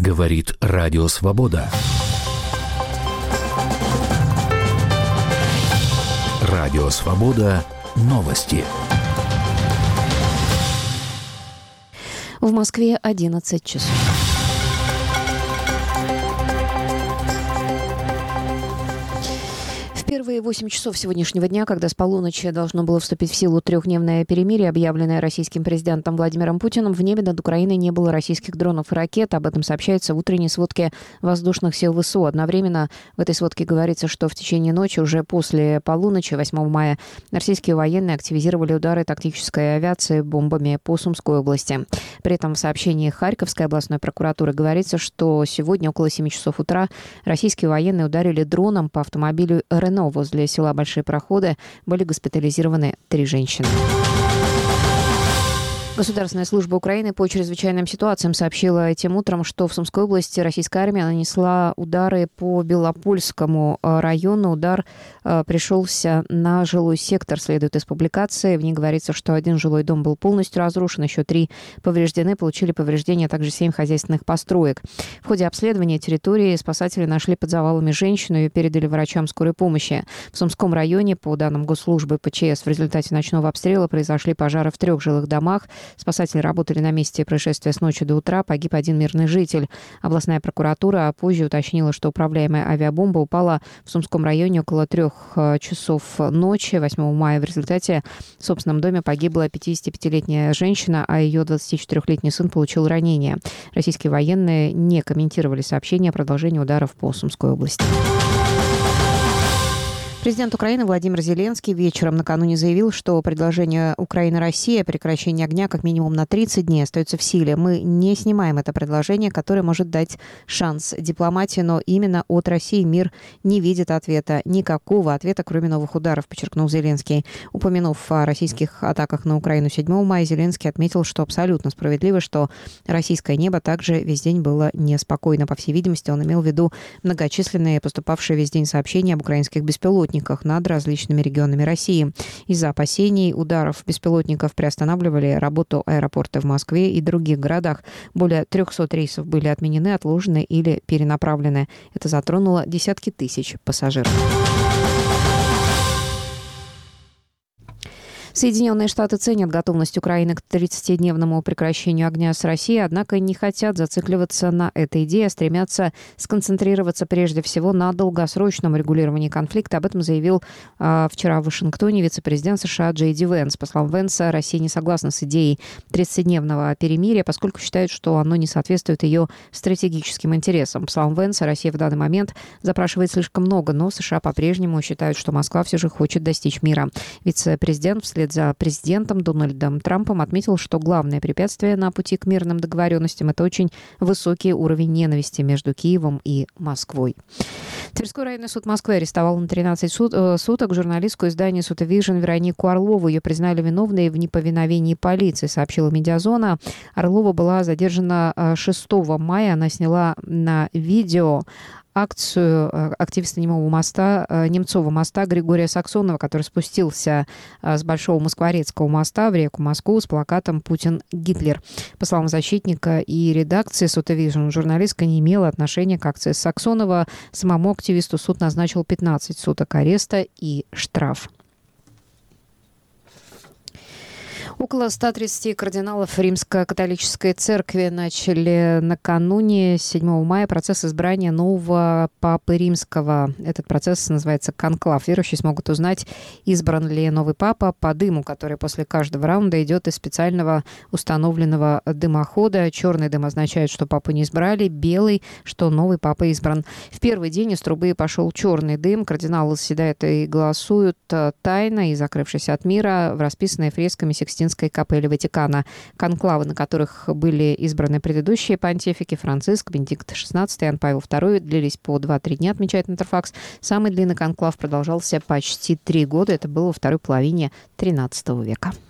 Говорит Радио Свобода. Радио Свобода. Новости. В Москве 11 часов. Первые 8 часов сегодняшнего дня, когда с полуночи должно было вступить в силу трехдневное перемирие, объявленное российским президентом Владимиром Путиным, в небе над Украиной не было российских дронов и ракет. Об этом сообщается в утренней сводке воздушных сил ВСУ. Одновременно в этой сводке говорится, что в течение ночи, уже после полуночи, 8 мая, российские военные активизировали удары тактической авиации бомбами по Сумской области. При этом в сообщении Харьковской областной прокуратуры говорится, что сегодня около 7 часов утра российские военные ударили дроном по автомобилю РНО. Возле села Большие Проходы были госпитализированы 3 женщины. Государственная служба Украины по чрезвычайным ситуациям сообщила этим утром, что в Сумской области российская армия нанесла удары по Белопольскому району. Удар пришелся на жилой сектор, следует из публикации. В ней говорится, что 1 жилой дом был полностью разрушен, еще 3 повреждены, получили повреждения также 7 хозяйственных построек. В ходе обследования территории спасатели нашли под завалами женщину и передали врачам скорой помощи. В Сумском районе, по данным госслужбы ПЧС, в результате ночного обстрела произошли пожары в 3 жилых домах. Спасатели работали на месте происшествия с ночи до утра. Погиб 1 мирный житель. Областная прокуратура позже уточнила, что управляемая авиабомба упала в Сумском районе около 3 часов ночи 8 мая. В результате в собственном доме погибла 55-летняя женщина, а ее 24-летний сын получил ранение. Российские военные не комментировали сообщение о продолжении ударов по Сумской области. Президент Украины Владимир Зеленский вечером накануне заявил, что предложение Украины-России о прекращении огня как минимум на 30 дней остается в силе. Мы не снимаем это предложение, которое может дать шанс дипломатии, но именно от России мир не видит ответа. Никакого ответа, кроме новых ударов, подчеркнул Зеленский. Упомянув о российских атаках на Украину 7 мая, Зеленский отметил, что абсолютно справедливо, что российское небо также весь день было неспокойно. По всей видимости, он имел в виду многочисленные поступавшие весь день сообщения об украинских беспилотниках над различными регионами России. Из-за опасений ударов беспилотников приостанавливали работу аэропорта в Москве и других городах. Более 300 рейсов были отменены, отложены или перенаправлены. Это затронуло десятки тысяч пассажиров. Соединенные Штаты ценят готовность Украины к 30-дневному прекращению огня с Россией, однако не хотят зацикливаться на этой идее, а стремятся сконцентрироваться прежде всего на долгосрочном регулировании конфликта. Об этом заявил вчера в Вашингтоне вице-президент США Джей Ди Венс. По словам Венса, Россия не согласна с идеей 30-дневного перемирия, поскольку считает, что оно не соответствует ее стратегическим интересам. По словам Венса, Россия в данный момент запрашивает слишком много, но США по-прежнему считают, что Москва все же хочет достичь мира. Вице-президент вслед за президентом Дональдом Трампом отметил, что главное препятствие на пути к мирным договоренностям – это очень высокий уровень ненависти между Киевом и Москвой. Тверской районный суд Москвы арестовал на 13 суток журналистку издания «Сутовижн» Веронику Орлову. Ее признали виновной в неповиновении полиции, сообщила «Медиазона». Орлова была задержана 6 мая. Она сняла на видео акцию активиста Немцова моста Григория Саксонова, который спустился с Большого Москворецкого моста в реку Москву с плакатом «Путин Гитлер». По словам защитника и редакции «Сутовижн», журналистка не имела отношения к акции Саксонова. Самому активисту суд назначил 15 суток ареста и штраф. Около 130 кардиналов Римско-католической церкви начали накануне 7 мая процесс избрания нового папы римского. Этот процесс называется конклав. Верующие смогут узнать, избран ли новый папа по дыму, который после каждого раунда идет из специального установленного дымохода. Черный дым означает, что папу не избрали, белый, что новый папа избран. В первый день из трубы пошел черный дым. Кардиналы заседают и голосуют тайно и закрывшись от мира в расписанной фресками Сикстинской капелле Ватикана. Конклавы, на которых были избраны предыдущие понтифики Франциск, Бенедикт XVI и Иоанн Павел II, длились по 2-3 дня, отмечает Интерфакс. Самый длинный конклав продолжался почти 3 года. Это было во второй половине XIII века.